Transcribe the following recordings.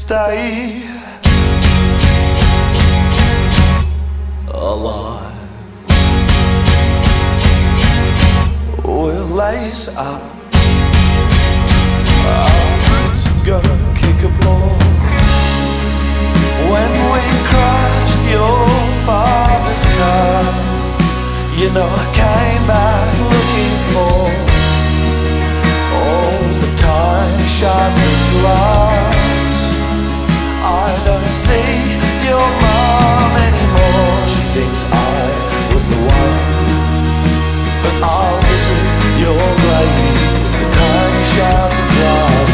stay alive. We'll lace up our boots and go kick a ball. When we crashed your father's car, you know I came back looking for all the time shattered glass. I don't see your mom anymore. She thinks I was the one, but I'll visit your grave with the tiny shattered glass.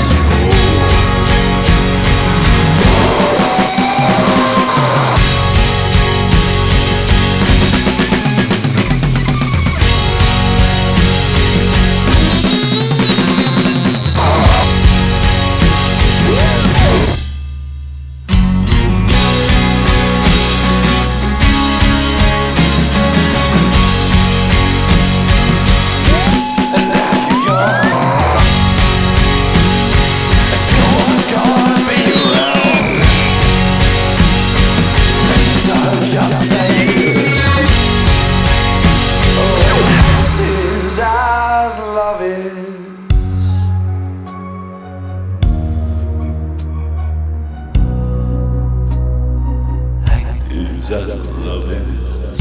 As love is,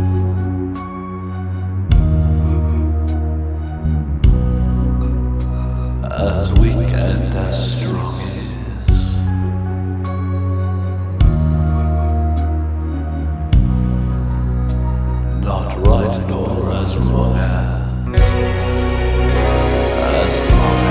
as weak and as strong is, not right nor as wrong as long